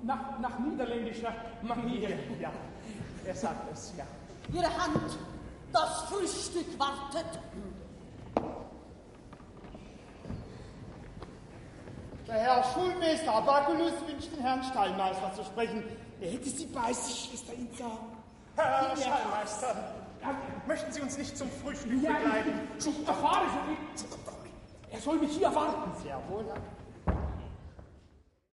nach niederländischer Manier, ja. Er sagt es, ja. Ihre Hand, das Frühstück wartet. Der Herr Schulmeister Abaculus wünscht den Herrn Stallmeister zu sprechen. Er hätte Sie bei sich, Schwester Insa. Herr Stallmeister, möchten Sie uns nicht zum Frühstück begleiten? Ich erfahre so. Er soll mich hier erwarten. Sehr wohl.